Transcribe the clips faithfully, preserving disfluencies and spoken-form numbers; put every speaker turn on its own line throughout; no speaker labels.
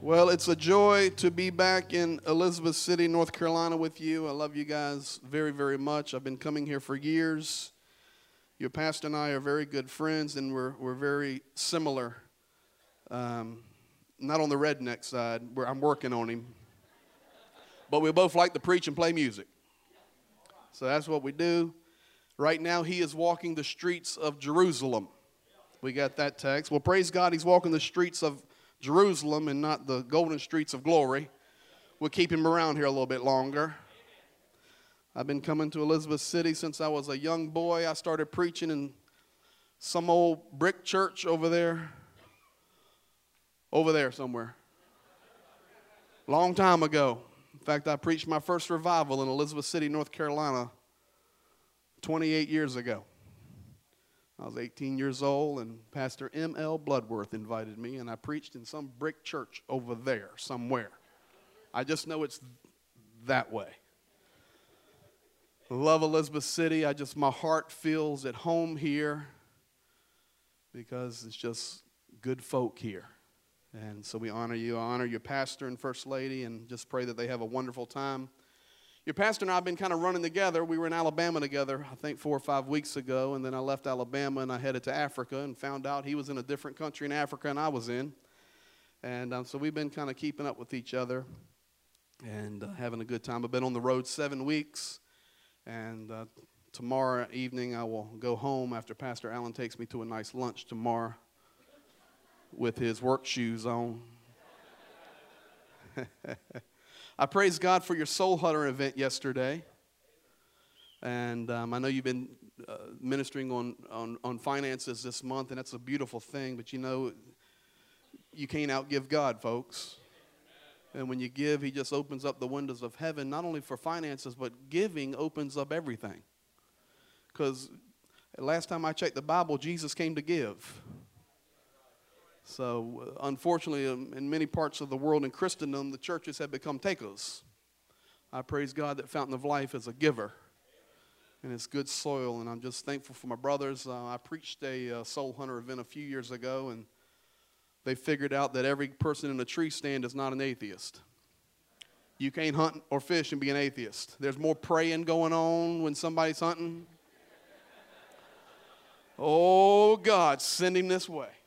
Well, it's a joy to be back in Elizabeth City, North Carolina with you. I love you guys very, very much. I've been coming here for years. Your pastor and I are very good friends, and we're we're very similar. Um, not on the redneck side, where I'm working on him. But we both like to preach and play music. So that's what we do. Right now, he is walking the streets of Jerusalem. We got that text. Well, praise God, he's walking the streets of Jerusalem and not the golden streets of glory. We'll keep him around here a little bit longer. I've been coming to Elizabeth City since I was a young boy. I started preaching in some old brick church over there. Over there somewhere. Long time ago. In fact, I preached my first revival in Elizabeth City, North Carolina, twenty-eight years ago. I was eighteen years old, and Pastor M L Bloodworth invited me, and I preached in some brick church over there somewhere. I just know it's that way. I love Elizabeth City. I just, my heart feels at home here because it's just good folk here. And so we honor you. I honor your pastor and first lady, and just pray that they have a wonderful time. Your pastor and I have been kind of running together. We were in Alabama together, I think, four or five weeks ago, and then I left Alabama and I headed to Africa and found out he was in a different country in Africa than I was in. And um, so we've been kind of keeping up with each other and uh, having a good time. I've been on the road seven weeks, and uh, tomorrow evening I will go home after Pastor Allen takes me to a nice lunch tomorrow with his work shoes on. I praise God for your Soul Hunter event yesterday. And um, I know you've been uh, ministering on, on, on finances this month, and that's a beautiful thing. But you know, you can't outgive God, folks. And when you give, he just opens up the windows of heaven, not only for finances, but giving opens up everything. Because last time I checked the Bible, Jesus came to give. So, uh, unfortunately, um, in many parts of the world in Christendom, the churches have become takers. I praise God that Fountain of Life is a giver, and it's good soil, and I'm just thankful for my brothers. Uh, I preached a uh, Soul Hunter event a few years ago, and they figured out that every person in a tree stand is not an atheist. You can't hunt or fish and be an atheist. There's more praying going on when somebody's hunting. Oh, God, send him this way.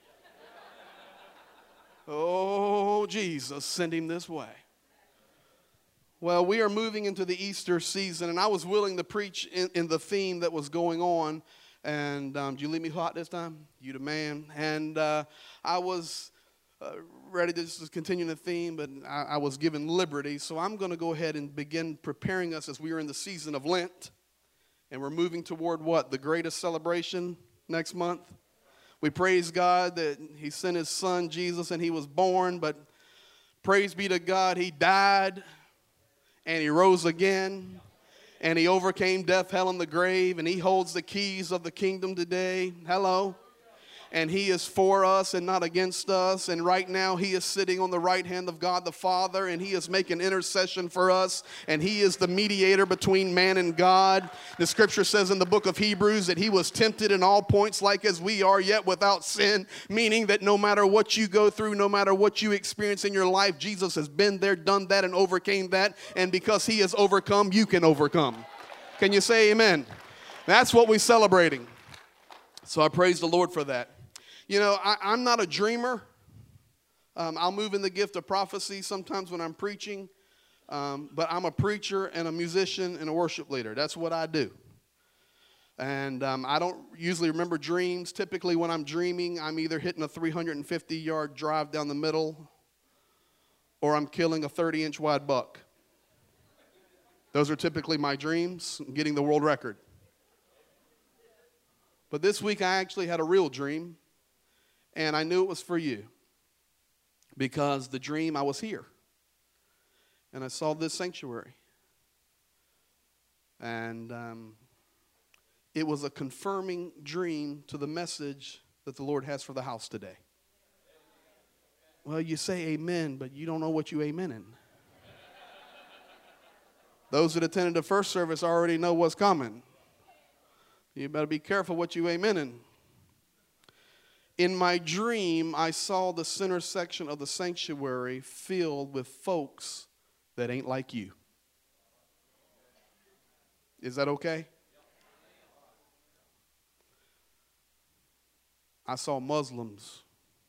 Oh, Jesus, send him this way. Well, we are moving into the Easter season, and I was willing to preach in, in the theme that was going on. And um, did you leave me hot this time? You the man. And uh, I was uh, ready to just continue the theme, but I, I was given liberty. So I'm going to go ahead and begin preparing us as we are in the season of Lent. And we're moving toward what? The greatest celebration next month? We praise God that he sent his son, Jesus, and he was born. But praise be to God, he died, and he rose again, and he overcame death, hell, and the grave, and he holds the keys of the kingdom today. Hello. And he is for us and not against us. And right now he is sitting on the right hand of God the Father, and he is making intercession for us. And he is the mediator between man and God. The scripture says in the book of Hebrews that he was tempted in all points like as we are, yet without sin. Meaning that no matter what you go through, no matter what you experience in your life, Jesus has been there, done that, and overcame that. And because he has overcome, you can overcome. Can you say amen? That's what we're celebrating. So I praise the Lord for that. You know, I, I'm not a dreamer. Um, I'll move in the gift of prophecy sometimes when I'm preaching. Um, but I'm a preacher and a musician and a worship leader. That's what I do. And um, I don't usually remember dreams. Typically when I'm dreaming, I'm either hitting a three hundred fifty yard drive down the middle, or I'm killing a thirty inch wide buck. Those are typically my dreams, getting the world record. But this week I actually had a real dream. And I knew it was for you, because the dream, I was here, and I saw this sanctuary, and um, it was a confirming dream to the message that the Lord has for the house today. Well, you say amen, but you don't know what you amening. Those that attended the first service already know what's coming. You better be careful what you amening. In my dream, I saw the center section of the sanctuary filled with folks that ain't like you. Is that okay? I saw Muslims.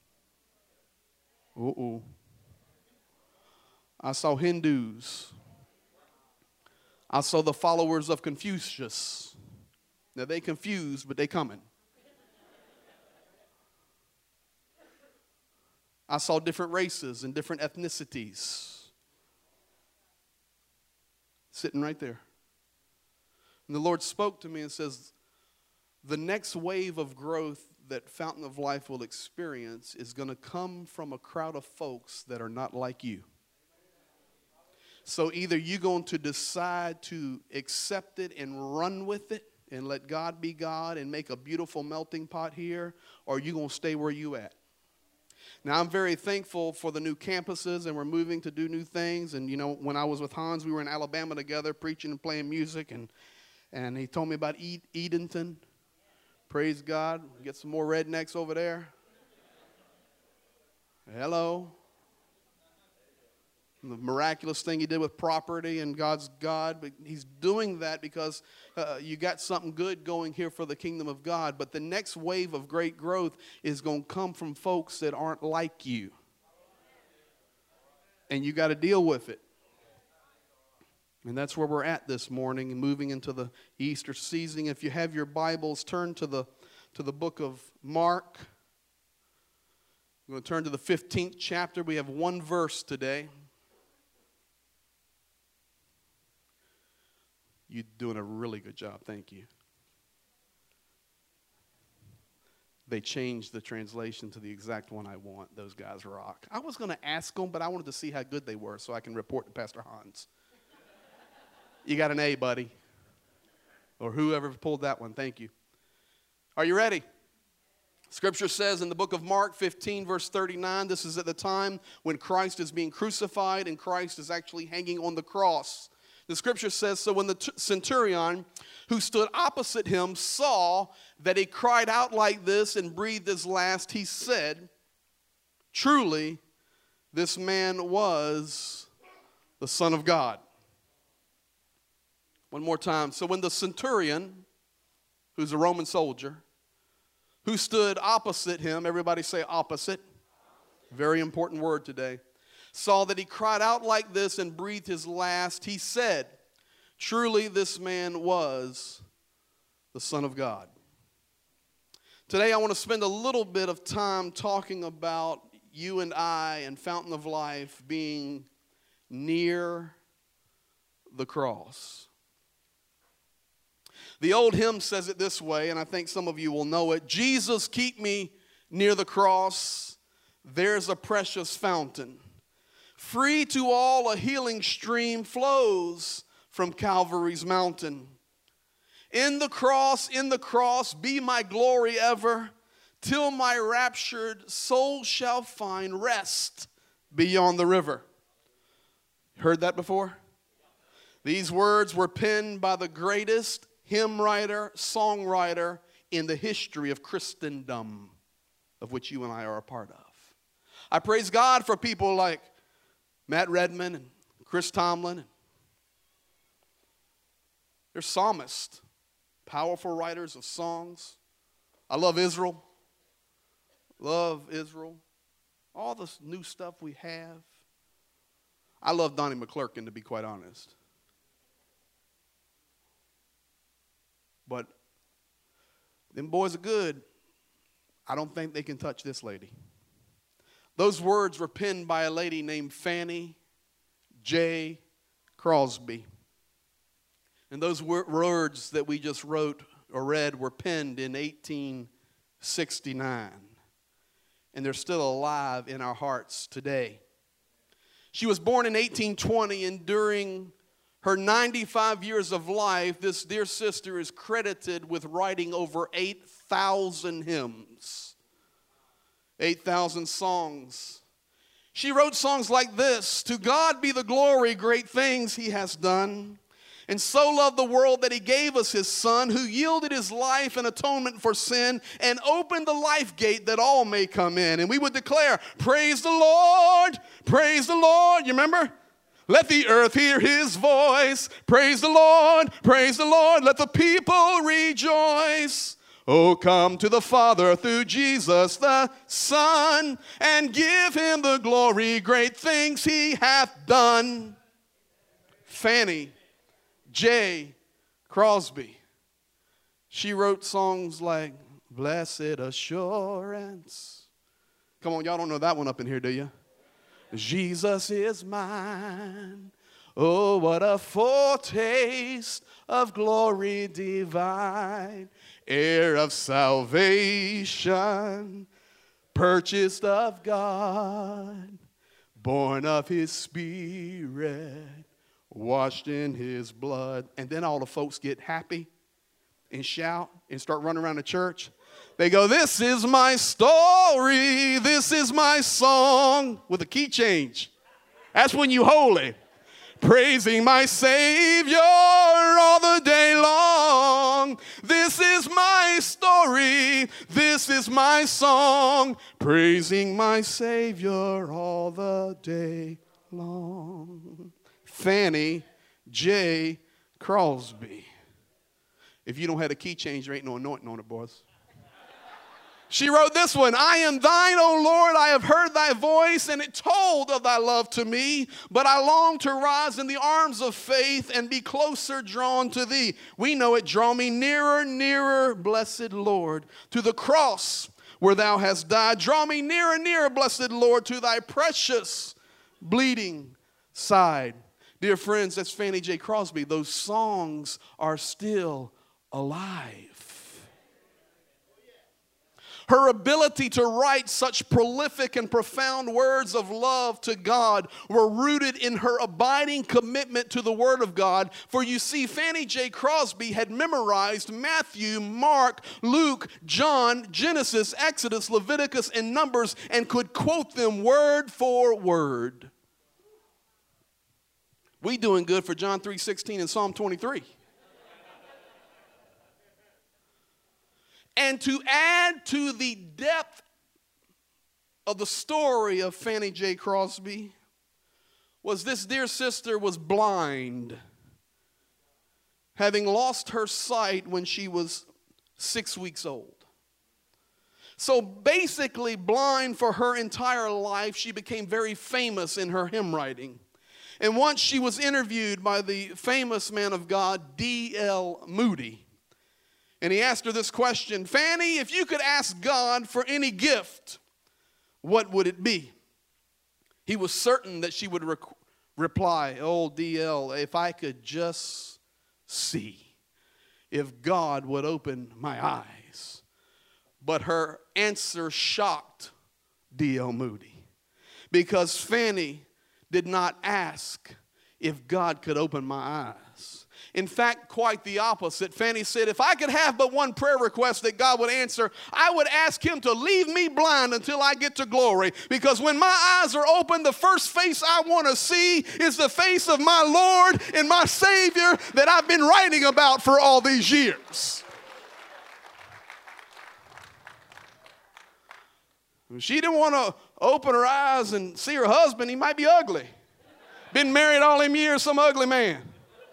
Uh-oh. I saw Hindus. I saw the followers of Confucius. Now they confused, but they coming. I saw different races and different ethnicities sitting right there. And the Lord spoke to me and says, the next wave of growth that Fountain of Life will experience is going to come from a crowd of folks that are not like you. So either you're going to decide to accept it and run with it and let God be God and make a beautiful melting pot here, or you're going to stay where you at. Now, I'm very thankful for the new campuses, and we're moving to do new things. And, you know, when I was with Hans, we were in Alabama together preaching and playing music, and, and he told me about Ed- Edenton. Praise God. Get some more rednecks over there. Hello. The miraculous thing he did with property and God's God. But he's doing that because uh, you got something good going here for the kingdom of God. But the next wave of great growth is going to come from folks that aren't like you. And you got to deal with it. And that's where we're at this morning, and moving into the Easter season. If you have your Bibles, turn to the, to the book of Mark. We're going to turn to the fifteenth chapter. We have one verse today. You're doing a really good job. Thank you. They changed the translation to the exact one I want. Those guys rock. I was going to ask them, but I wanted to see how good they were so I can report to Pastor Hans. You got an A, buddy. Or whoever pulled that one. Thank you. Are you ready? Scripture says in the book of Mark fifteen, verse thirty-nine, this is at the time when Christ is being crucified and Christ is actually hanging on the cross. The scripture says, so when the t- centurion who stood opposite him saw that he cried out like this and breathed his last, he said, truly, this man was the Son of God. One more time. So when the centurion, who's a Roman soldier, who stood opposite him, everybody say opposite, very important word today, saw that he cried out like this and breathed his last, he said, truly this man was the Son of God. Today I want to spend a little bit of time talking about you and I and Fountain of Life being near the cross. The old hymn says it this way, and I think some of you will know it. Jesus, keep me near the cross. There's a precious fountain. Free to all, a healing stream flows from Calvary's mountain. In the cross, in the cross, be my glory ever, till my raptured soul shall find rest beyond the river. Heard that before? These words were penned by the greatest hymn writer, songwriter in the history of Christendom, of which you and I are a part of. I praise God for people like Matt Redman and Chris Tomlin. They're psalmists, powerful writers of songs. I love Israel. Love Israel. All this new stuff we have. I love Donnie McClurkin, to be quite honest. But them boys are good. I don't think they can touch this lady. Those words were penned by a lady named Fanny J. Crosby. And those wor- words that we just wrote or read were penned in eighteen sixty-nine. And they're still alive in our hearts today. She was born in eighteen twenty, and during her ninety-five years of life, this dear sister is credited with writing over eight thousand hymns, eight thousand songs. She wrote songs like this: to God be the glory, great things he has done. And so loved the world that he gave us his son, who yielded his life in atonement for sin and opened the life gate that all may come in. And we would declare, praise the Lord, praise the Lord. You remember? Let the earth hear his voice. Praise the Lord, praise the Lord. Let the people rejoice. Oh, come to the Father through Jesus the Son and give him the glory. Great things he hath done. Fanny J. Crosby. She wrote songs like Blessed Assurance. Come on, y'all don't know that one up in here, do you? Jesus is mine. Oh, what a foretaste of glory divine. Heir of salvation, purchased of God, born of his Spirit, washed in his blood. And then all the folks get happy and shout and start running around the church. They go, this is my story, this is my song, with a key change. That's when you holy. Praising my Savior all the day long. This is my story, this is my song. Praising my Savior all the day long. Fanny J. Crosby. If you don't have a key change, there ain't no anointing on it, boys. She wrote this one. I am thine, O Lord, I have heard thy voice, and it told of thy love to me. But I long to rise in the arms of faith and be closer drawn to thee. We know it. Draw me nearer, nearer, blessed Lord, to the cross where thou hast died. Draw me nearer, nearer, blessed Lord, to thy precious bleeding side. Dear friends, that's Fanny J. Crosby. Those songs are still alive. Her ability to write such prolific and profound words of love to God were rooted in her abiding commitment to the Word of God. For you see, Fanny J. Crosby had memorized Matthew, Mark, Luke, John, Genesis, Exodus, Leviticus, and Numbers, and could quote them word for word. We doing good for John three sixteen and Psalm twenty-three. And to add to the depth of the story of Fanny J. Crosby was this dear sister was blind, having lost her sight when she was six weeks old. So basically blind for her entire life. She became very famous in her hymn writing. And once she was interviewed by the famous man of God, D L Moody. And he asked her this question, Fanny, if you could ask God for any gift, what would it be? He was certain that she would re- reply, oh, D L, if I could just see, if God would open my eyes. But her answer shocked D L Moody, because Fanny did not ask if God could open my eyes. In fact, quite the opposite. Fanny said, if I could have but one prayer request that God would answer, I would ask him to leave me blind until I get to glory. Because when my eyes are open, the first face I want to see is the face of my Lord and my Savior that I've been writing about for all these years. She didn't want to open her eyes and see her husband. He might be ugly. Been married all them years, some ugly man.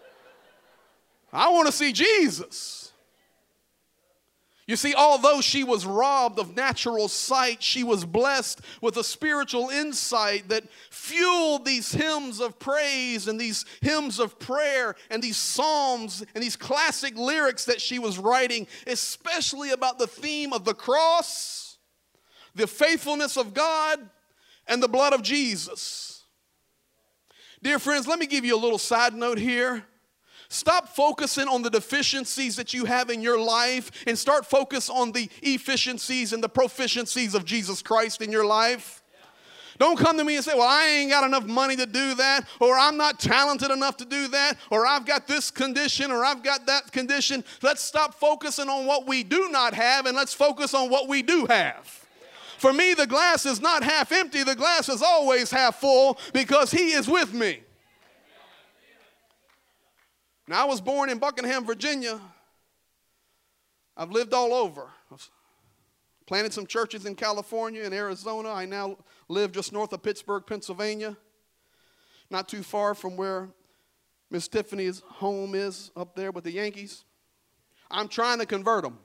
I want to see Jesus. You see, although she was robbed of natural sight, she was blessed with a spiritual insight that fueled these hymns of praise and these hymns of prayer and these psalms and these classic lyrics that she was writing, especially about the theme of the cross, the faithfulness of God, and the blood of Jesus. Dear friends, let me give you a little side note here. Stop focusing on the deficiencies that you have in your life and start focus on the efficiencies and the proficiencies of Jesus Christ in your life. Don't come to me and say, well, I ain't got enough money to do that, or I'm not talented enough to do that, or I've got this condition, or I've got that condition. Let's stop focusing on what we do not have, and let's focus on what we do have. For me, the glass is not half empty. The glass is always half full because he is with me. Now, I was born in Buckingham, Virginia. I've lived all over. I've planted some churches in California and Arizona. I now live just north of Pittsburgh, Pennsylvania, not too far from where Miss Tiffany's home is up there with the Yankees. I'm trying to convert them.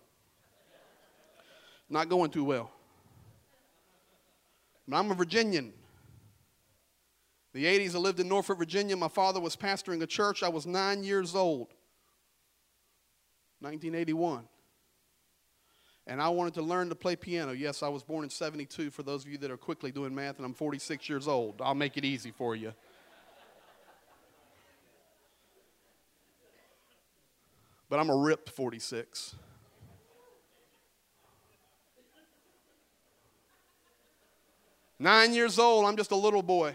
Not going too well. But I'm a Virginian. The eighties, I lived in Norfolk, Virginia. My father was pastoring a church. I was nine years old, nineteen eighty-one. And I wanted to learn to play piano. Yes, I was born in seventy-two, for those of you that are quickly doing math, and I'm forty-six years old. I'll make it easy for you. But I'm a ripped forty-six. Nine years old, I'm just a little boy.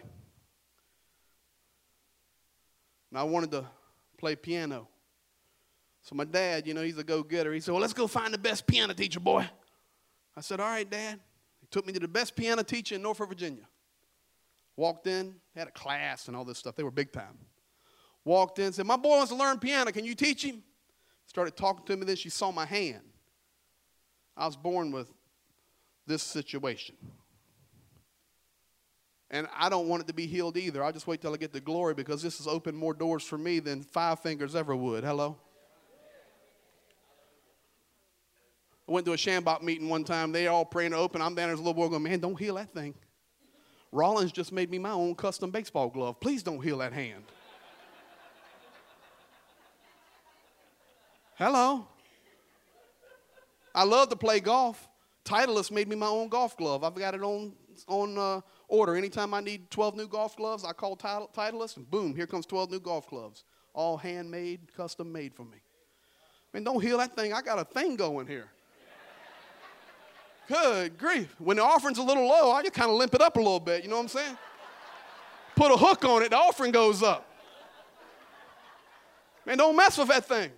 And I wanted to play piano. So my dad, you know, he's a go-getter. He said, well, let's go find the best piano teacher, boy. I said, all right, Dad. He took me to the best piano teacher in Norfolk, Virginia. Walked in, had a class and all this stuff. They were big time. Walked in, said, my boy wants to learn piano. Can you teach him? Started talking to me. Then she saw my hand. I was born with this situation. And I don't want it to be healed either. I'll just wait till I get to glory, because this has opened more doors for me than five fingers ever would. Hello? I went to a Shambach meeting one time. They all praying to open. I'm down there as a little boy going, man, don't heal that thing. Rollins just made me my own custom baseball glove. Please don't heal that hand. Hello? I love to play golf. Titleist made me my own golf glove. I've got it on, on uh, order. Anytime I need twelve new golf gloves, I call Titleist, and boom, here comes twelve new golf gloves. All handmade, custom made for me. Man, don't heal that thing. I got a thing going here. Good grief. When the offering's a little low, I just kind of limp it up a little bit. You know what I'm saying? Put a hook on it, the offering goes up. Man, don't mess with that thing.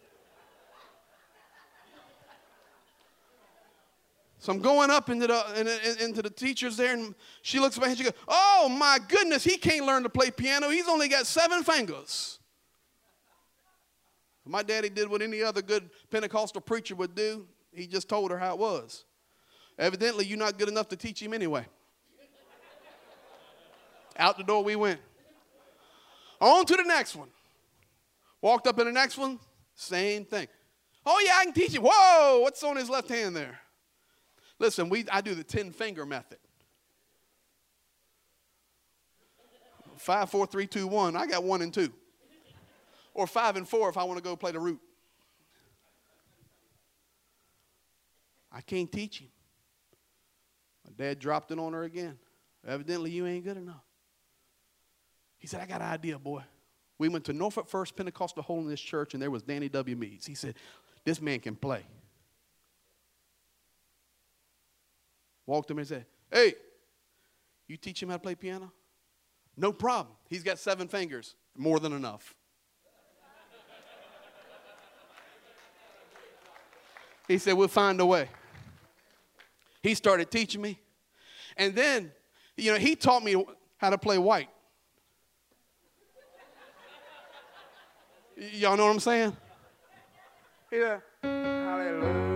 So I'm going up into the, into the teachers there, and she looks at me and she goes, oh, my goodness, he can't learn to play piano. He's only got seven fingers. My daddy did what any other good Pentecostal preacher would do. He just told her how it was. Evidently, you're not good enough to teach him anyway. Out the door we went. On to the next one. Walked up in the next one, same thing. Oh, yeah, I can teach you. Whoa, what's on his left hand there? Listen, we, I do the ten-finger method. Five, four, three, two, one. I got one and two. Or five and four if I want to go play the root. I can't teach him. My dad dropped it on her again. Evidently, you ain't good enough. He said, I got an idea, boy. We went to Norfolk First Pentecostal Holiness Church, and there was Danny W. Meads. He said, this man can play. Walked him and said, hey, you teach him how to play piano? No problem. He's got seven fingers. More than enough. He said, we'll find a way. He started teaching me. And then, you know, he taught me how to play white. Y'all know what I'm saying? Yeah. Hallelujah.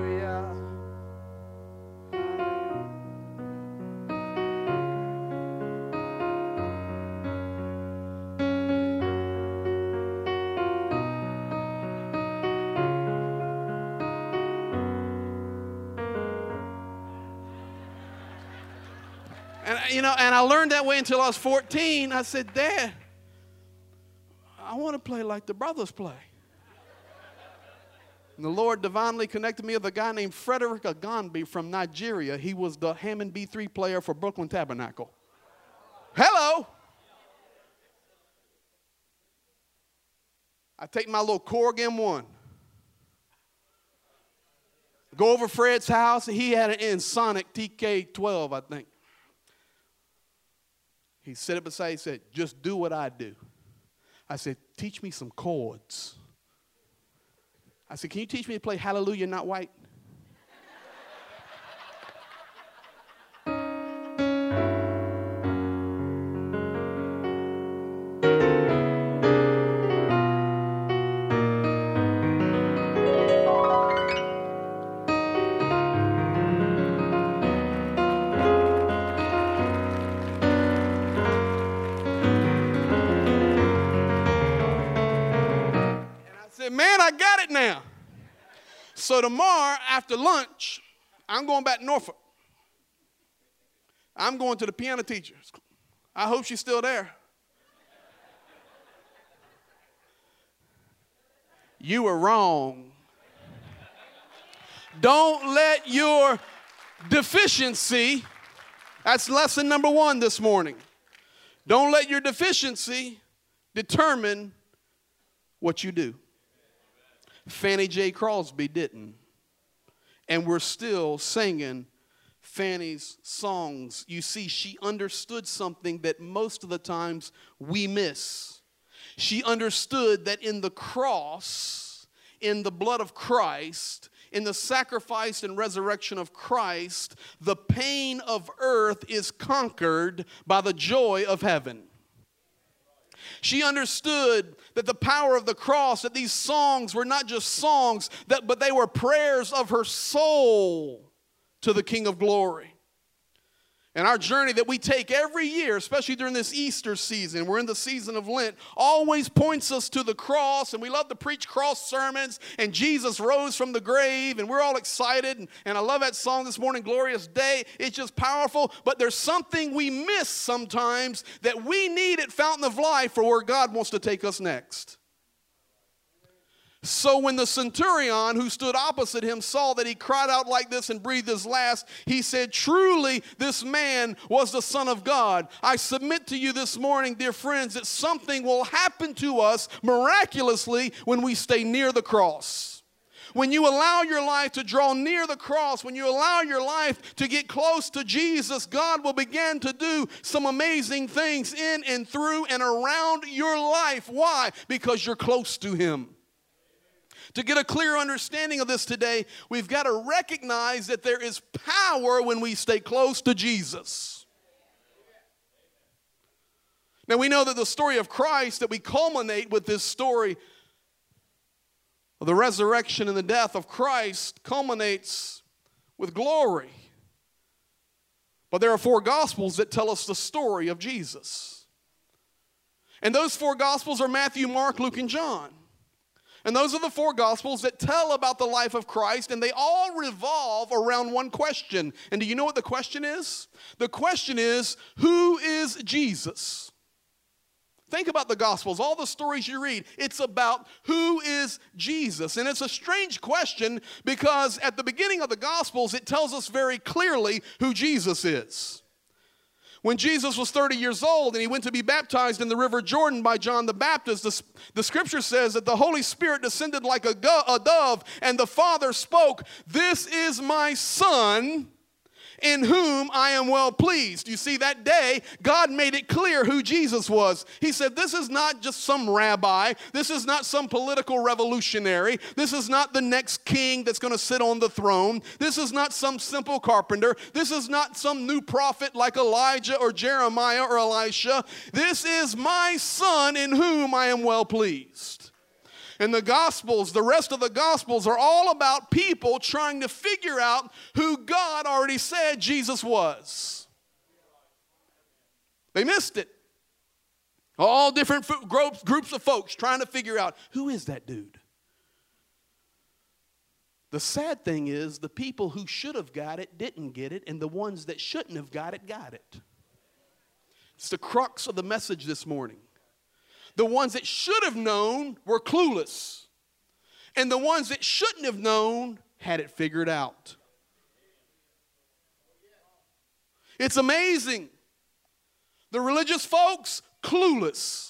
And, you know, and I learned that way until I was fourteen. I said, Dad, I want to play like the brothers play. And the Lord divinely connected me with a guy named Frederick Aganbi from Nigeria. He was the Hammond B three player for Brooklyn Tabernacle. Hello. I take my little Korg M one. Go over Fred's house. He had an Ensoniq T K twelve, I think. He set it beside, he said, just do what I do. I said, teach me some chords. I said, can you teach me to play Hallelujah, Not White? man, I got it now. So tomorrow after lunch, I'm going back to Norfolk. I'm going to the piano teacher. I hope she's still there. You were wrong. Don't let your deficiency, that's lesson number one this morning. Don't let your deficiency determine what you do. Fannie J. Crosby didn't. And we're still singing Fannie's songs. You see, she understood something that most of the times we miss. She understood that in the cross, in the blood of Christ, in the sacrifice and resurrection of Christ, the pain of earth is conquered by the joy of heaven. She understood that the power of the cross, that these songs were not just songs, that, but they were prayers of her soul to the King of Glory. And our journey that we take every year, especially during this Easter season, we're in the season of Lent, always points us to the cross. And we love to preach cross sermons. And Jesus rose from the grave. And we're all excited. And, and I love that song this morning, Glorious Day. It's just powerful. But there's something we miss sometimes that we need at Fountain of Life for where God wants to take us next. So when the centurion who stood opposite him saw that he cried out like this and breathed his last, he said, truly this man was the Son of God. I submit to you this morning, dear friends, that something will happen to us miraculously when we stay near the cross. When you allow your life to draw near the cross, when you allow your life to get close to Jesus, God will begin to do some amazing things in and through and around your life. Why? Because you're close to him. To get a clear understanding of this today, we've got to recognize that there is power when we stay close to Jesus. Now we know that the story of Christ, that we culminate with this story of the resurrection and the death of Christ, culminates with glory. But there are four Gospels that tell us the story of Jesus. And those four Gospels are Matthew, Mark, Luke, and John. And those are the four Gospels that tell about the life of Christ, and they all revolve around one question. And do you know what the question is? The question is, who is Jesus? Think about the Gospels, all the stories you read, it's about who is Jesus. And it's a strange question because at the beginning of the Gospels, it tells us very clearly who Jesus is. When Jesus was thirty years old and he went to be baptized in the river Jordan by John the Baptist, the, the scripture says that the Holy Spirit descended like a, go, a dove, and the Father spoke, "This is my Son, in whom I am well pleased." You see, that day, God made it clear who Jesus was. He said, this is not just some rabbi. This is not some political revolutionary. This is not the next king that's going to sit on the throne. This is not some simple carpenter. This is not some new prophet like Elijah or Jeremiah or Elisha. This is my Son in whom I am well pleased. And the Gospels, the rest of the Gospels are all about people trying to figure out who God already said Jesus was. They missed it. All different groups, groups of folks trying to figure out, who is that dude? The sad thing is the people who should have got it didn't get it, and the ones that shouldn't have got it got it. It's the crux of the message this morning. The ones that should have known were clueless. And the ones that shouldn't have known had it figured out. It's amazing. The religious folks, clueless.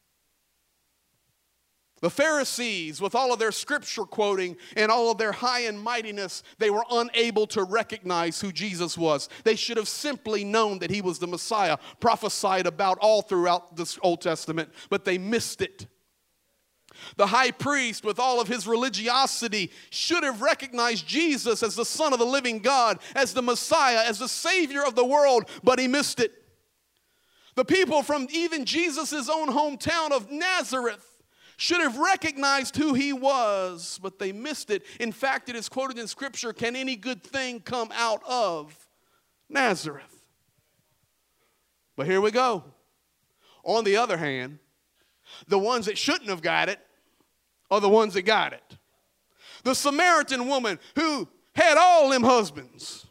The Pharisees, with all of their scripture quoting and all of their high and mightiness, they were unable to recognize who Jesus was. They should have simply known that he was the Messiah, prophesied about all throughout the Old Testament, but they missed it. The high priest, with all of his religiosity, should have recognized Jesus as the Son of the living God, as the Messiah, as the Savior of the world, but he missed it. The people from even Jesus' own hometown of Nazareth should have recognized who he was, but they missed it. In fact, it is quoted in Scripture, can any good thing come out of Nazareth? But here we go. On the other hand, the ones that shouldn't have got it, are the ones that got it. The Samaritan woman who had all them husbands.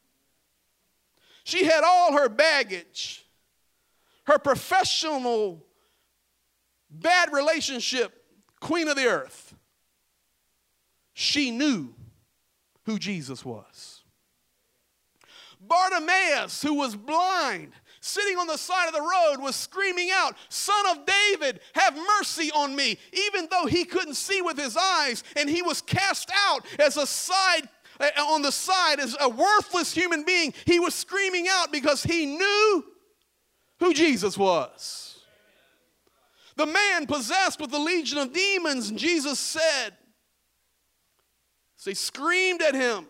She had all her baggage, her professional bad relationship, queen of the earth. She knew who Jesus was. Bartimaeus, who was blind, sitting on the side of the road, was screaming out, "Son of David, have mercy on me," even though he couldn't see with his eyes, and he was cast out as a side, on the side, as a worthless human being. He was screaming out because he knew who Jesus was. The man possessed with the legion of demons, and Jesus said, as they screamed at him,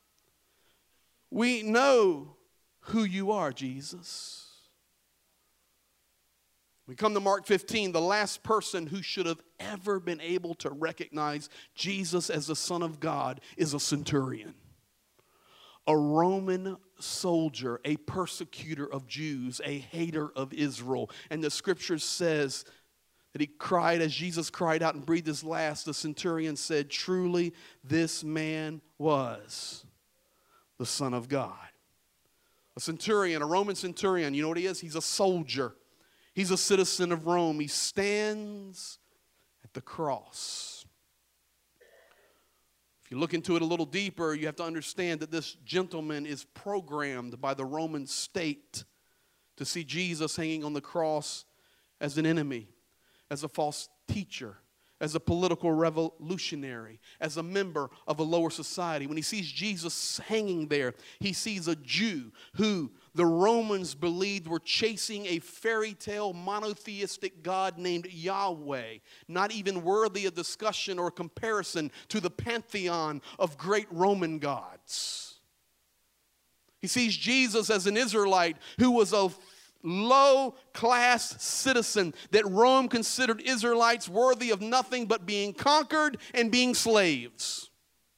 "We know who you are, Jesus." We come to Mark fifteen, the last person who should have ever been able to recognize Jesus as the Son of God is a centurion, a Roman soldier, a persecutor of Jews, a hater of Israel. And the scripture says that he cried, as Jesus cried out and breathed his last, the centurion said, "Truly this man was the Son of God." A centurion, a Roman centurion, you know what he is? He's a soldier. He's a citizen of Rome. He stands at the cross. If you look into it a little deeper, you have to understand that this gentleman is programmed by the Roman state to see Jesus hanging on the cross as an enemy, as a false teacher, as a political revolutionary, as a member of a lower society. When he sees Jesus hanging there, he sees a Jew who the Romans believed were chasing a fairy tale monotheistic God named Yahweh, not even worthy of discussion or comparison to the pantheon of great Roman gods. He sees Jesus as an Israelite who was a low-class citizen that Rome considered Israelites worthy of nothing but being conquered and being slaves.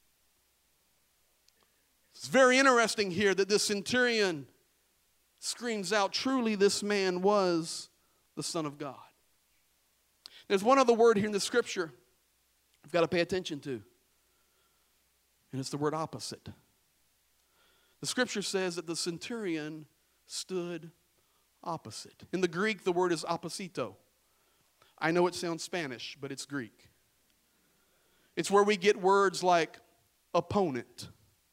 It's very interesting here that this centurion screams out, "Truly this man was the Son of God." There's one other word here in the scripture I've got to pay attention to, and it's the word opposite. The scripture says that the centurion stood opposite. In the Greek, the word is opposito. I know it sounds Spanish, but it's Greek. It's where we get words like opponent,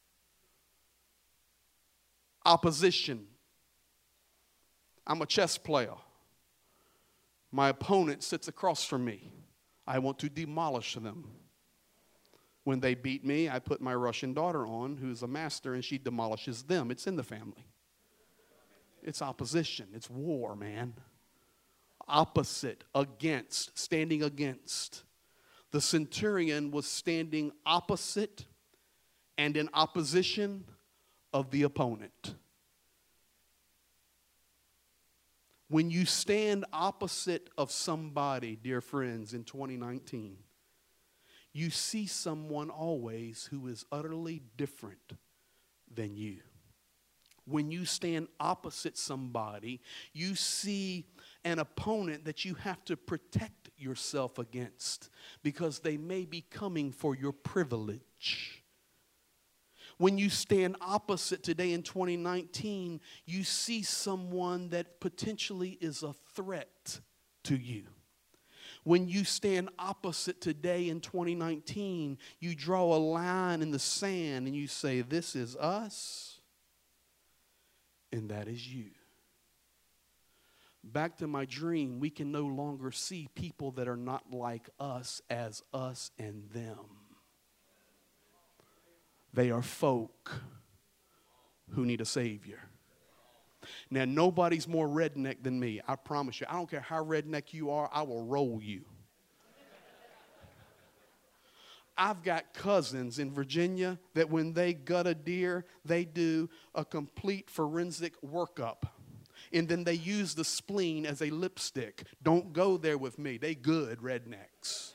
opposition. I'm a chess player. My opponent sits across from me. I want to demolish them. When they beat me, I put my Russian daughter on, who's a master, and she demolishes them. It's in the family. It's opposition. It's war, man. Opposite, against, standing against. The centurion was standing opposite and in opposition of the opponent. When you stand opposite of somebody, dear friends, in twenty nineteen, you see someone always who is utterly different than you. When you stand opposite somebody, you see an opponent that you have to protect yourself against because they may be coming for your privilege. When you stand opposite today in twenty nineteen, you see someone that potentially is a threat to you. When you stand opposite today in twenty nineteen, you draw a line in the sand and you say, "This is us, and that is you." Back to my dream, we can no longer see people that are not like us as us and them. They are folk who need a Savior. Now, nobody's more redneck than me. I promise you. I don't care how redneck you are, I will roll you. I've got cousins in Virginia that when they gut a deer, they do a complete forensic workup. And then they use the spleen as a lipstick. Don't go there with me. They good rednecks.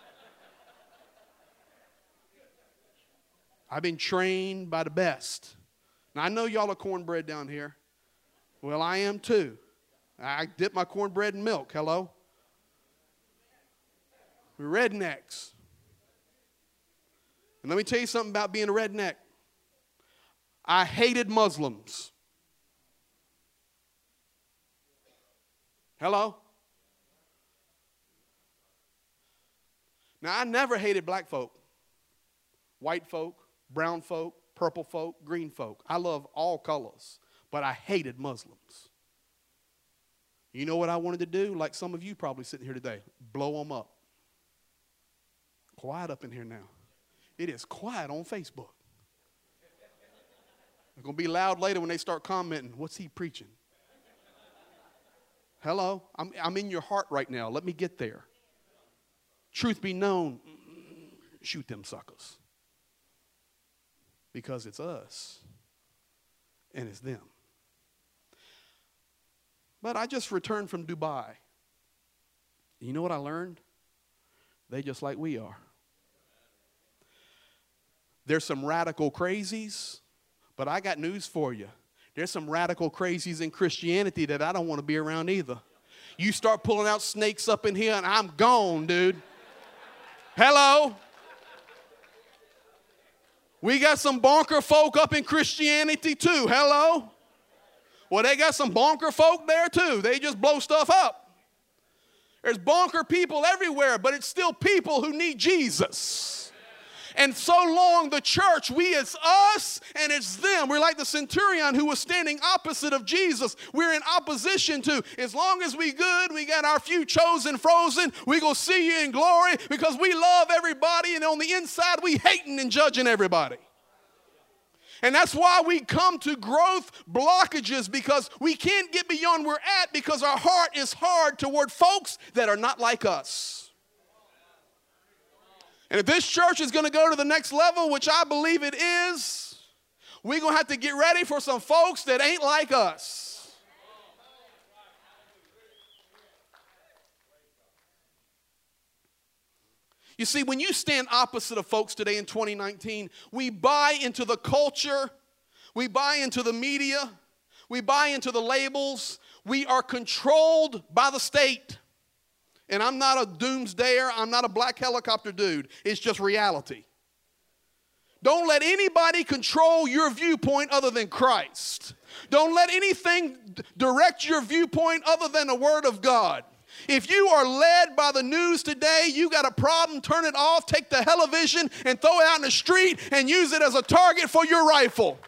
I've been trained by the best. Now, I know y'all are cornbread down here. Well, I am too. I dip my cornbread in milk. Hello? We're rednecks. And let me tell you something about being a redneck. I hated Muslims. Hello? Now, I never hated black folk, white folk, brown folk, purple folk, green folk. I love all colors, but I hated Muslims. You know what I wanted to do? Like some of you probably sitting here today, blow them up. Quiet up in here now. It is quiet on Facebook. It's going to be loud later when they start commenting, what's he preaching? Hello? I'm, I'm in your heart right now. Let me get there. Truth be known, shoot them suckers. Because it's us and it's them. But I just returned from Dubai. You know what I learned? They just like we are. There's some radical crazies, but I got news for you. There's some radical crazies in Christianity that I don't want to be around either. You start pulling out snakes up in here and I'm gone, dude. Hello? We got some bonker folk up in Christianity too. Hello? Well, they got some bonker folk there too. They just blow stuff up. There's bonker people everywhere, but it's still people who need Jesus. And so long the church, we it's us and it's them. We're like the centurion who was standing opposite of Jesus. We're in opposition to, as long as we good, we got our few chosen frozen, we go see you in glory because we love everybody and on the inside we hating and judging everybody. And that's why we come to growth blockages, because we can't get beyond where we're at because our heart is hard toward folks that are not like us. And if this church is going to go to the next level, which I believe it is, we're going to have to get ready for some folks that ain't like us. You see, when you stand opposite of folks today in twenty nineteen, we buy into the culture, we buy into the media, we buy into the labels, we are controlled by the state. And I'm not a doomsdayer, I'm not a black helicopter dude, it's just reality. Don't let anybody control your viewpoint other than Christ. Don't let anything direct your viewpoint other than the Word of God. If you are led by the news today, you got a problem, turn it off, take the television and throw it out in the street and use it as a target for your rifle.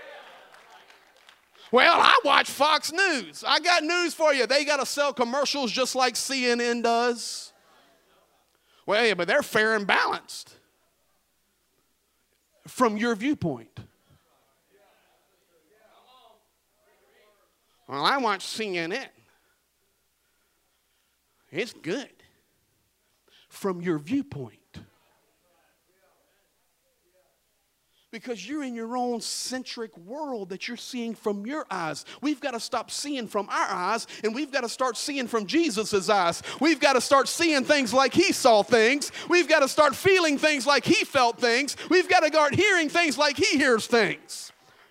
Well, I watch Fox News. I got news for you. They got to sell commercials just like C N N does. Well, yeah, but they're fair and balanced from your viewpoint. Well, I watch C N N. It's good from your viewpoint. Because you're in your own centric world that you're seeing from your eyes. We've got to stop seeing from our eyes, and we've got to start seeing from Jesus' eyes. We've got to start seeing things like he saw things. We've got to start feeling things like he felt things. We've got to start hearing things like he hears things.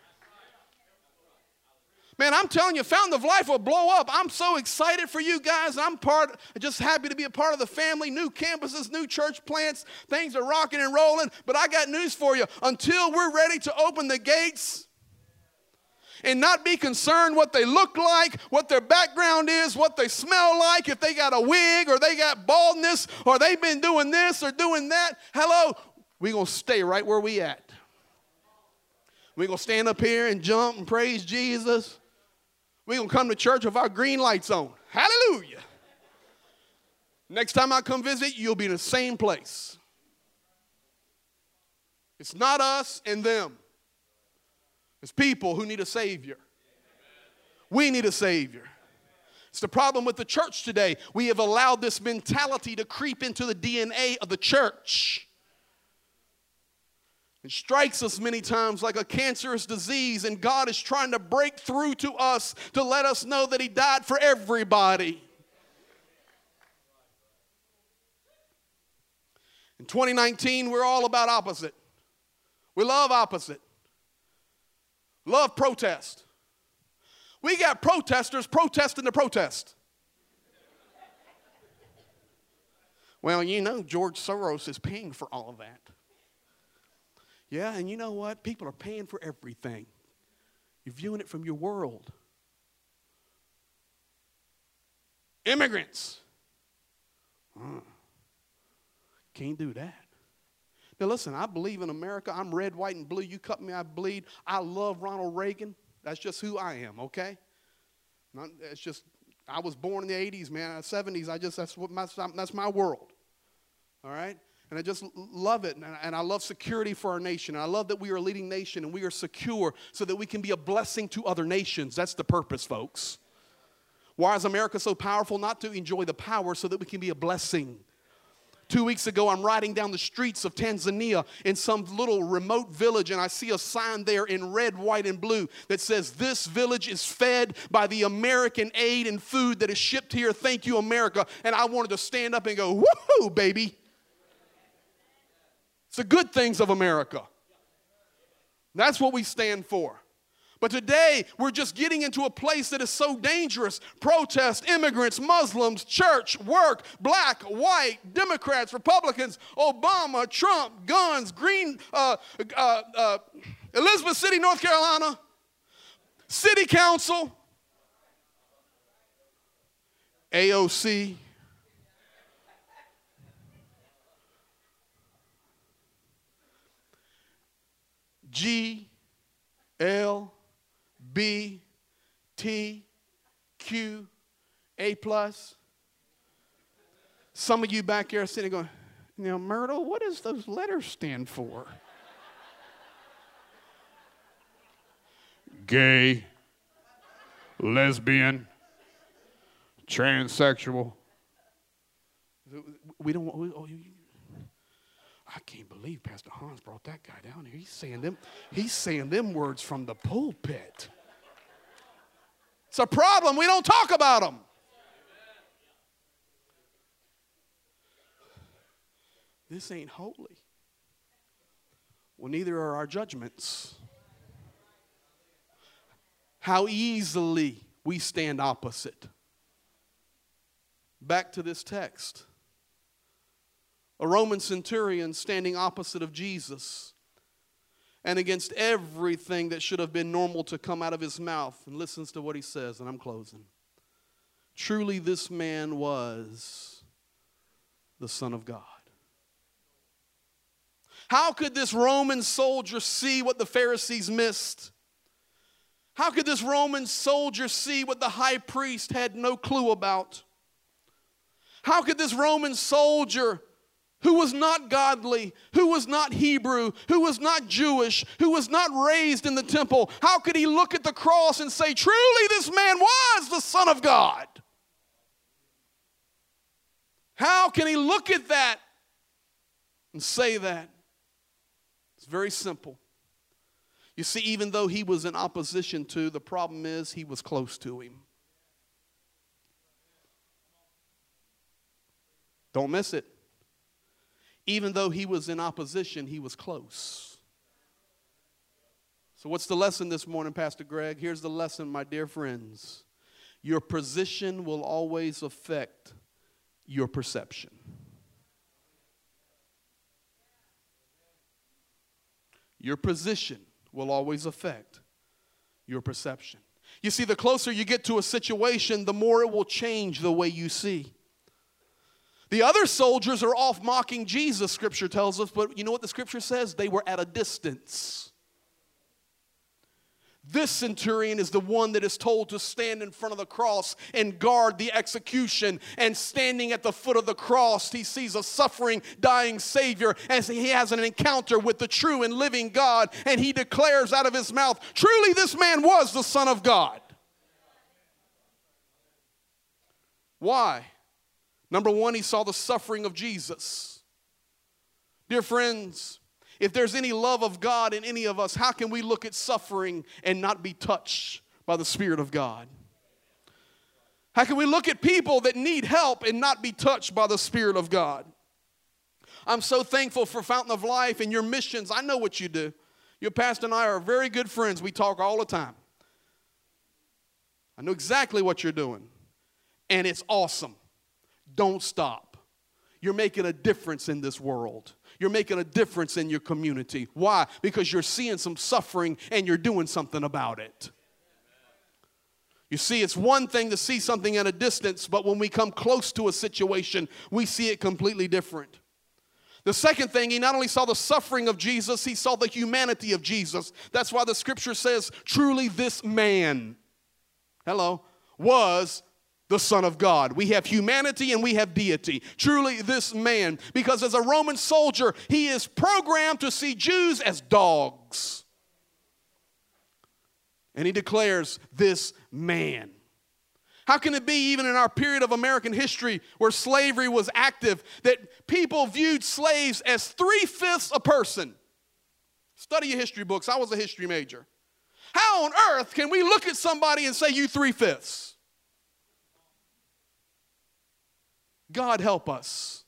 Man, I'm telling you, Fountain of Life will blow up. I'm so excited for you guys. I'm part, just happy to be a part of the family. New campuses, new church plants. Things are rocking and rolling. But I got news for you. Until we're ready to open the gates and not be concerned what they look like, what their background is, what they smell like, if they got a wig or they got baldness or they've been doing this or doing that. Hello, we're going to stay right where we at. We're going to stand up here and jump and praise Jesus. We're going to come to church with our green lights on. Hallelujah. Next time I come visit, you'll be in the same place. It's not us and them. It's people who need a Savior. We need a Savior. It's the problem with the church today. We have allowed this mentality to creep into the D N A of the church. It strikes us many times like a cancerous disease, and God is trying to break through to us to let us know that he died for everybody. In twenty nineteen, we're all about opposite. We love opposite. Love protest. We got protesters protesting the protest. Well, you know, George Soros is paying for all of that. Yeah, and you know what? People are paying for everything. You're viewing it from your world. Immigrants. Uh, can't do that. Now listen, I believe in America. I'm red, white, and blue. You cut me, I bleed. I love Ronald Reagan. That's just who I am, okay? Not, it's just, I was born in the eighties, man. The seventies, I just, that's what my, that's my world. All right? And I just love it. And, and I love security for our nation. And I love that we are a leading nation and we are secure so that we can be a blessing to other nations. That's the purpose, folks. Why is America so powerful? Not to enjoy the power, so that we can be a blessing. Two weeks ago, I'm riding down the streets of Tanzania in some little remote village, and I see a sign there in red, white, and blue that says, "This village is fed by the American aid and food that is shipped here. Thank you, America." And I wanted to stand up and go, "Woohoo, baby." It's the good things of America. That's what we stand for. But today, we're just getting into a place that is so dangerous. Protest, immigrants, Muslims, church, work, black, white, Democrats, Republicans, Obama, Trump, guns, green, uh, uh, uh, Elizabeth City, North Carolina, city council, A O C. G, L, B, T, Q, A plus. Some of you back here are sitting going, "Now, Myrtle, what does those letters stand for?" Gay, lesbian, transsexual. We don't want, oh, you, I can't believe Pastor Hans brought that guy down here. He's saying them, he's saying them words from the pulpit. It's a problem. We don't talk about them. This ain't holy. Well, neither are our judgments. How easily we stand opposite. Back to this text. A Roman centurion standing opposite of Jesus and against everything that should have been normal to come out of his mouth, and listens to what he says, and I'm closing. Truly this man was the Son of God. How could this Roman soldier see what the Pharisees missed? How could this Roman soldier see what the high priest had no clue about? How could this Roman soldier, who was not godly, who was not Hebrew, who was not Jewish, who was not raised in the temple, how could he look at the cross and say, truly this man was the Son of God? How can he look at that and say that? It's very simple. You see, even though he was in opposition to, the problem is he was close to him. Don't miss it. Even though he was in opposition, he was close. So what's the lesson this morning, Pastor Greg? Here's the lesson, my dear friends. Your position will always affect your perception. Your position will always affect your perception. You see, the closer you get to a situation, the more it will change the way you see. The other soldiers are off mocking Jesus, Scripture tells us, but you know what the Scripture says? They were at a distance. This centurion is the one that is told to stand in front of the cross and guard the execution. And standing at the foot of the cross, he sees a suffering, dying Savior as he has an encounter with the true and living God. And he declares out of his mouth, truly this man was the Son of God. Why? Number one, he saw the suffering of Jesus. Dear friends, if there's any love of God in any of us, how can we look at suffering and not be touched by the Spirit of God? How can we look at people that need help and not be touched by the Spirit of God? I'm so thankful for Fountain of Life and your missions. I know what you do. Your pastor and I are very good friends. We talk all the time. I know exactly what you're doing, and it's awesome. Don't stop. you're making a difference in this world. You're making a difference in your community. Why? Because you're seeing some suffering and you're doing something about it. You see, it's one thing to see something at a distance, but when we come close to a situation, we see it completely different. The second thing, he not only saw the suffering of Jesus, he saw the humanity of Jesus. That's why the scripture says, truly this man, hello, was the Son of God. We have humanity and we have deity. Truly this man, because as a Roman soldier, he is programmed to see Jews as dogs. And he declares this man. How can it be, even in our period of American history where slavery was active, that people viewed slaves as three-fifths a person? Study your history books. I was a history major. How on earth can we look at somebody and say, you three-fifths? God help us.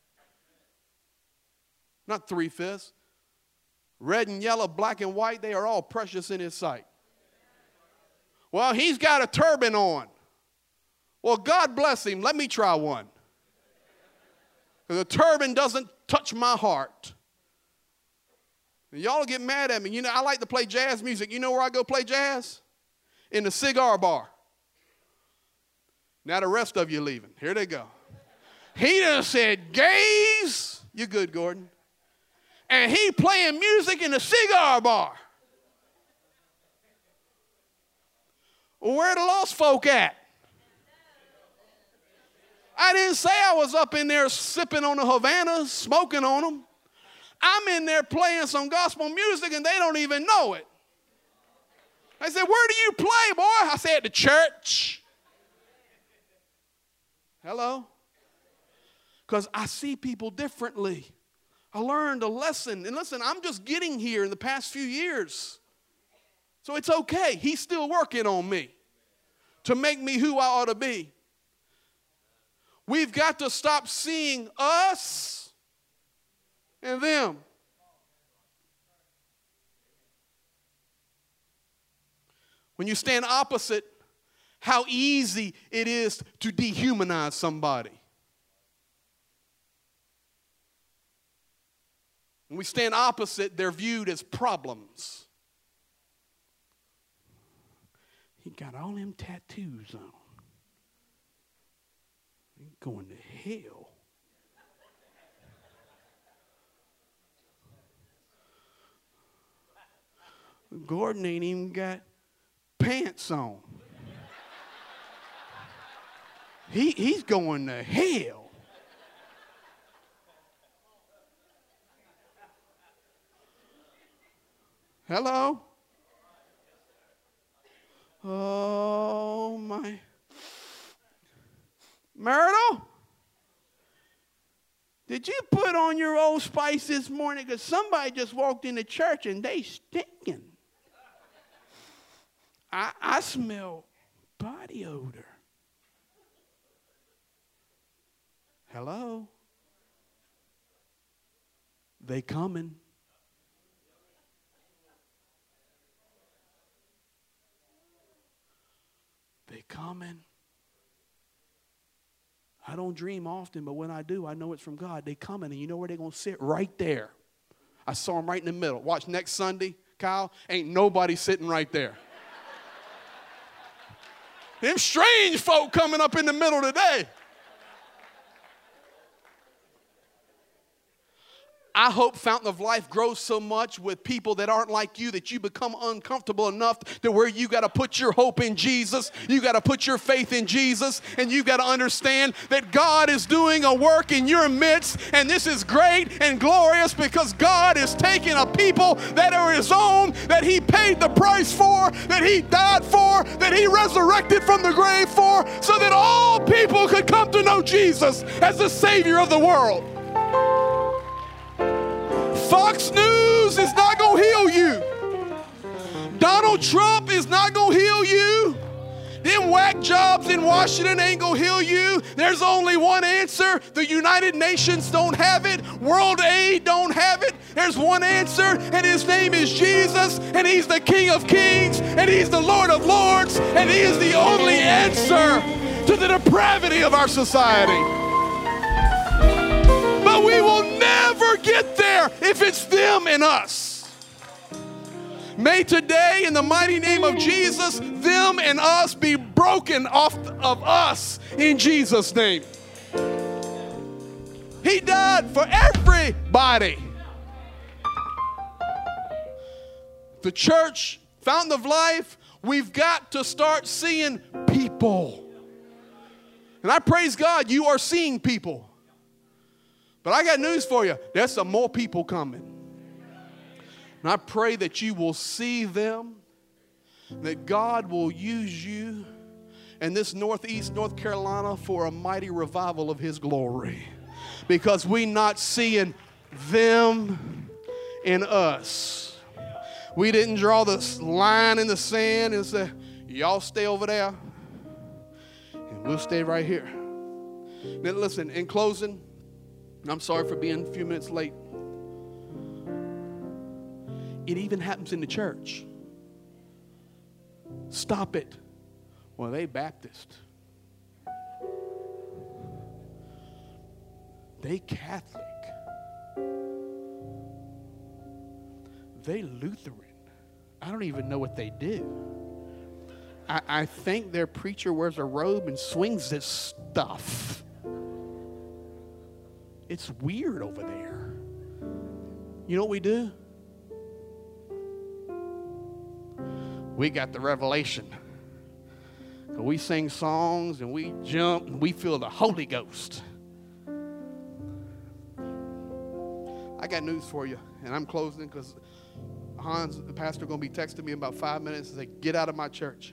Not three-fifths. Red and yellow, black and white, they are all precious in his sight. Well, he's got a turban on. Well, God bless him. Let me try one. Because a turban doesn't touch my heart. And y'all get mad at me. You know, I like to play jazz music. You know where I go play jazz? In the cigar bar. Now the rest of you leaving. Here they go. He done said, gays. You good, Gordon. And he playing music in the cigar bar. Well, where the lost folk at? I didn't say I was up in there sipping on the Havanas, smoking on them. I'm in there playing some gospel music and they don't even know it. I said, where do you play, boy? I said, at the church. Hello? Because I see people differently. I learned a lesson. And listen, I'm just getting here in the past few years. So it's okay. He's still working on me to make me who I ought to be. We've got to stop seeing us and them. When you stand opposite, how easy it is to dehumanize somebody. When we stand opposite, they're viewed as problems. He got all them tattoos on. He's going to hell. Gordon ain't even got pants on. He, he's going to hell. Hello? Oh, my. Myrtle? Did you put on your Old Spice this morning? Because somebody just walked into church and they stinking. I, I smell body odor. Hello? They coming. They coming. I don't dream often, but when I do, I know it's from God. They coming, and you know where they're going to sit? Right there. I saw them right in the middle. Watch next Sunday, Kyle, ain't nobody sitting right there. Them strange folk coming up in the middle today. I hope Fountain of Life grows so much with people that aren't like you that you become uncomfortable enough to where you got to put your hope in Jesus. You got to put your faith in Jesus. And you got to understand that God is doing a work in your midst. And this is great and glorious because God is taking a people that are his own, that he paid the price for, that he died for, that he resurrected from the grave for, so that all people could come to know Jesus as the Savior of the world. Fox News is not going to heal you. Donald Trump is not going to heal you. Them whack jobs in Washington ain't going to heal you. There's only one answer. The United Nations don't have it. World Aid don't have it. There's one answer, and his name is Jesus, and he's the King of Kings, and he's the Lord of Lords, and he is the only answer to the depravity of our society. we will never get there if it's them and us. May today, in the mighty name of Jesus, them and us be broken off of us in Jesus' name. He died for everybody. The church, Fountain of Life, we've got to start seeing people. And I praise God you are seeing people. But I got news for you. There's some more people coming. And I pray that you will see them, that God will use you in this Northeast North Carolina for a mighty revival of His glory. Because we're not seeing them in us. We didn't draw this line in the sand and say, y'all stay over there, and we'll stay right here. Now listen, in closing, I'm sorry for being a few minutes late. It even happens in the church. Stop it. Well, they Baptist. They Catholic. They Lutheran. I don't even know what they do. I, I think their preacher wears a robe and swings this stuff. It's weird over there. You know what we do? We got the revelation. We sing songs and we jump and we feel the Holy Ghost. I got news for you, and I'm closing because Hans, the pastor, is going to be texting me in about five minutes and say, get out of my church.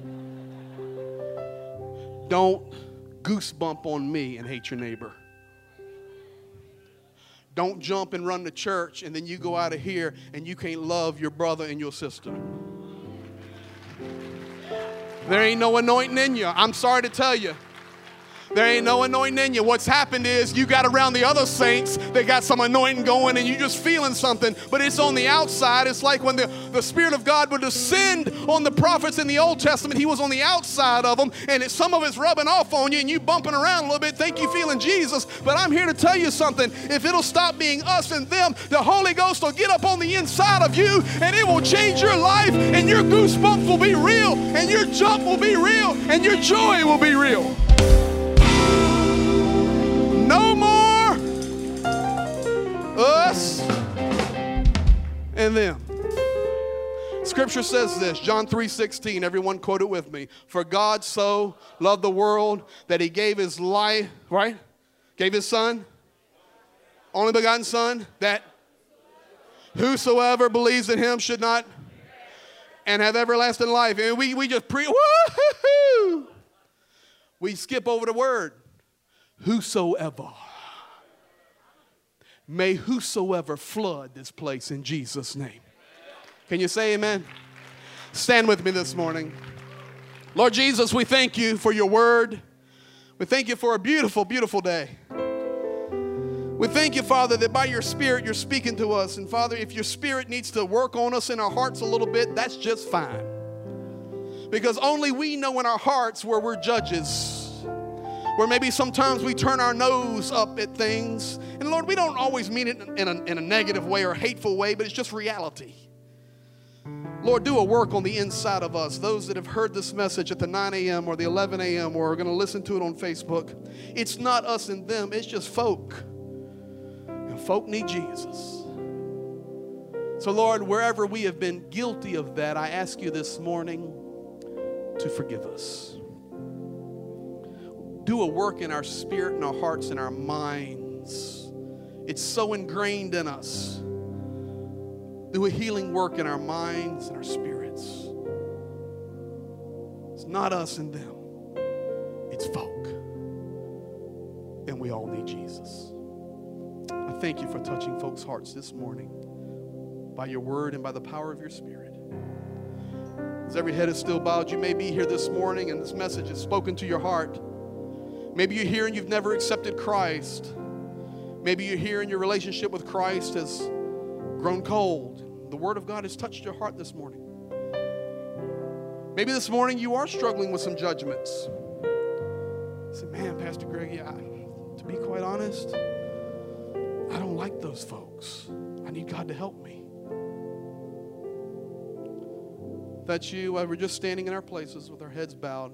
Don't goosebump on me and hate your neighbor. Don't jump and run to church and then you go out of here and you can't love your brother and your sister. There ain't no anointing in you. I'm sorry to tell you. There ain't no anointing in you. What's happened is you got around the other saints. They got some anointing going and you just feeling something. But it's on the outside. It's like when the, the Spirit of God would descend on the prophets in the Old Testament. He was on the outside of them. And it, some of it's rubbing off on you and you bumping around a little bit. Think you feeling Jesus. But I'm here to tell you something. If it'll stop being us and them, the Holy Ghost will get up on the inside of you and it will change your life. And your goosebumps will be real. And your jump will be real. And your joy will be real. No more us and them. Scripture says this, John three sixteen, everyone quote it with me. For God so loved the world that He gave His life, right? Gave His Son, only begotten Son, that whosoever believes in Him should not and have everlasting life. And we, we just pre, woo-hoo-hoo. We skip over the word. Whosoever. May whosoever flood this place in Jesus' name. Can you say amen? Stand with me this morning. Lord Jesus, we thank you for your word. We thank you for a beautiful, beautiful day. We thank you, Father, that by your Spirit you're speaking to us. And Father, if your Spirit needs to work on us in our hearts a little bit, that's just fine. Because only we know in our hearts where we're judges. Where maybe sometimes we turn our nose up at things. And Lord, we don't always mean it in a, in a negative way or a hateful way, but it's just reality. Lord, do a work on the inside of us. Those that have heard this message at the nine a.m. or the eleven a.m. or are going to listen to it on Facebook. It's not us and them. It's just folk. And folk need Jesus. So Lord, wherever we have been guilty of that, I ask you this morning to forgive us. Do a work in our spirit and our hearts and our minds. It's so ingrained in us. Do a healing work in our minds and our spirits. It's not us and them. It's folk. And we all need Jesus. I thank you for touching folks' hearts this morning by your word and by the power of your Spirit. As every head is still bowed, you may be here this morning and this message is spoken to your heart. Maybe you're here and you've never accepted Christ. Maybe you're here and your relationship with Christ has grown cold. The Word of God has touched your heart this morning. Maybe this morning you are struggling with some judgments. You say, man, Pastor Greg, yeah, to be quite honest, I don't like those folks. I need God to help me. If that's you, while we're just standing in our places with our heads bowed.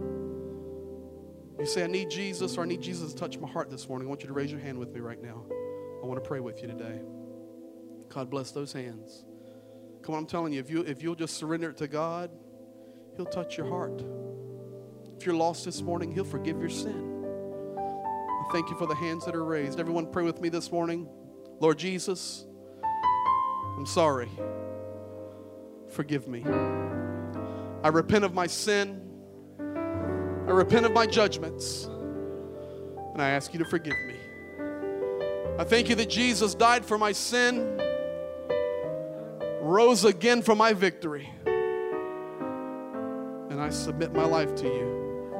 You say, I need Jesus, or I need Jesus to touch my heart this morning. I want you to raise your hand with me right now. I want to pray with you today. God bless those hands. Come on, I'm telling you, if, you, if you'll just surrender it to God, He'll touch your heart. If you're lost this morning, He'll forgive your sin. I thank you for the hands that are raised. Everyone pray with me this morning. Lord Jesus, I'm sorry. Forgive me. I repent of my sin. I repent of my judgments. And I ask you to forgive me. I thank you that Jesus died for my sin, rose again for my victory. And I submit my life to you.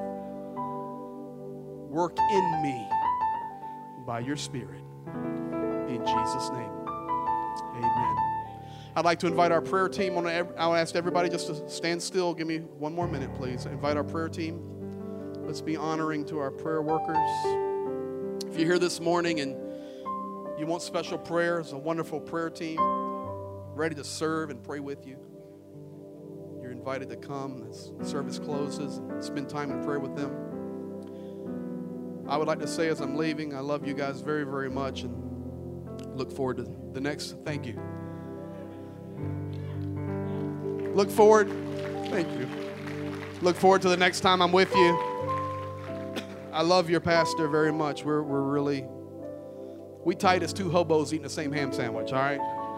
Work in me by your Spirit. In Jesus' name, amen. I'd like to invite our prayer team. I'll ask everybody just to stand still. Give me one more minute, please. Invite our prayer team. Let's be honoring to our prayer workers. If you're here this morning and you want special prayers, a wonderful prayer team ready to serve and pray with you, you're invited to come as service closes and spend time in prayer with them. I would like to say as I'm leaving, I love you guys very, very much and look forward to the next. Thank you. Look forward. Thank you. Look forward to the next time I'm with you. I love your pastor very much. We're, we're really, we tight as two hobos eating the same ham sandwich, all right?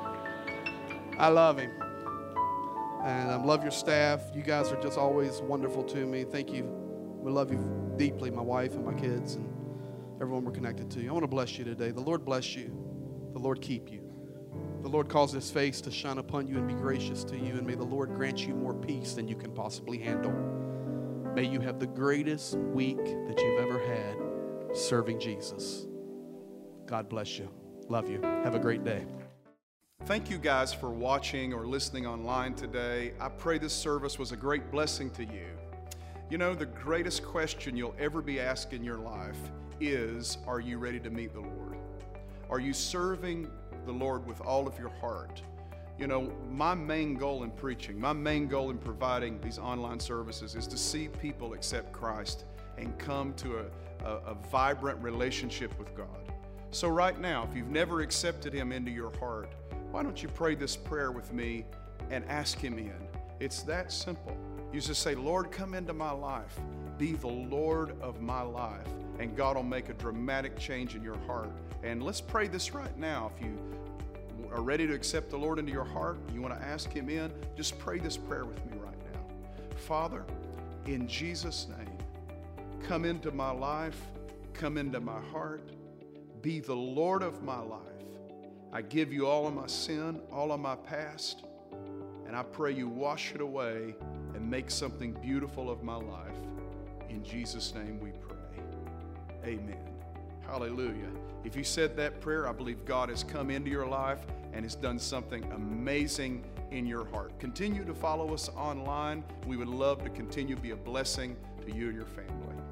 I love him. And I love your staff. You guys are just always wonderful to me. Thank you. We love you deeply, my wife and my kids and everyone we're connected to. I want to bless you today. The Lord bless you. The Lord keep you. The Lord cause His face to shine upon you and be gracious to you. And may the Lord grant you more peace than you can possibly handle. May you have the greatest week that you've ever had serving Jesus. God bless you. Love you. Have a great day.
Thank you guys for watching or listening online today. I pray this service was a great blessing to you. You know, the greatest question you'll ever be asked in your life is, are you ready to meet the Lord? Are you serving the Lord with all of your heart? You know, my main goal in preaching, my main goal in providing these online services is to see people accept Christ and come to a, a, a vibrant relationship with God. So right now, if you've never accepted Him into your heart, why don't you pray this prayer with me and ask Him in? It's that simple. You just say, Lord, come into my life. Be the Lord of my life. And God will make a dramatic change in your heart. And let's pray this right now. If you are ready to accept the Lord into your heart, you want to ask Him in, just pray this prayer with me right now. Father, in Jesus' name, come into my life, come into my heart, be the Lord of my life. I give you all of my sin, all of my past, and I pray you wash it away and make something beautiful of my life. In Jesus' name we pray. Amen. Hallelujah. If you said that prayer, I believe God has come into your life and has done something amazing in your heart. Continue to follow us online. We would love to continue to be a blessing to you and your family.